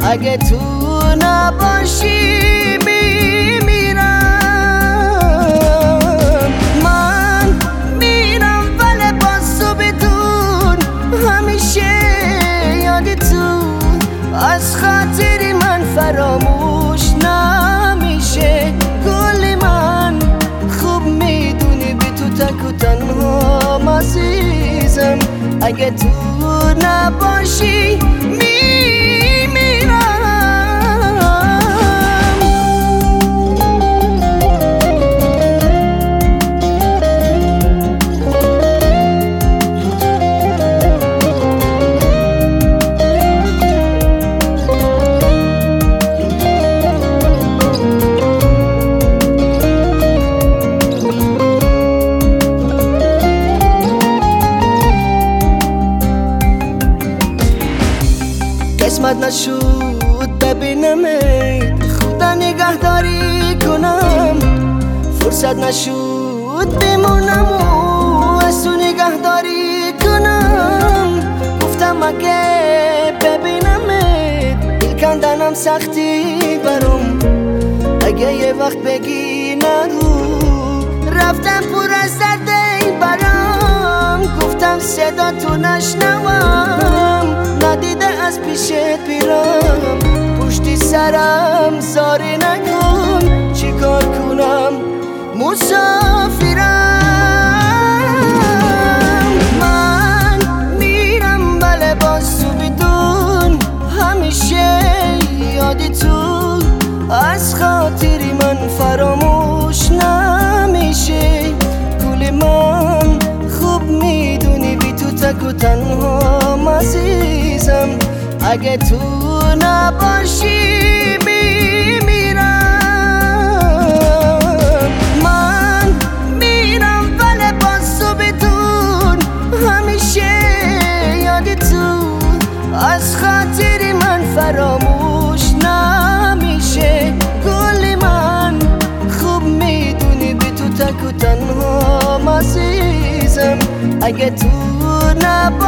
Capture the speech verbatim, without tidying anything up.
اگه تو نباشی میمیرم. من میرم ولی باز تو بدون همیشه یادی تو از خاطری من فراموش نمیشه. گلی من خوب میدونی بی تو تک و تنها عزیزم. اگه تو نباشی قسمت نشود ببینمت، خدا نگهداری کنم. فرصت نشود بمونم و از تو نگهداری کنم. گفتم اگه ببینمت دل کندنم سختی برام. اگه یه وقت بگی نرو رفتم پر از درد برام. گفتم صدا تو نشنوم ندیده از پیشت بیرم. پشتی سرم زاری نکن چی کار کنم مسافرم. من میرم بله باز تو بدون همیشه یادی تو از خاطری من فراموش نمیشه. گل من خوب میدونی بی تو تک و تنها عزیزم. اگه تو نباشی میمیرم. من میرم ولی باز تو بدون همیشه یادی تو از خاطری من فراموش نمیشه. گلی من خوب میدونی بی تو تک و تنها عزیزم. اگه تو نباشی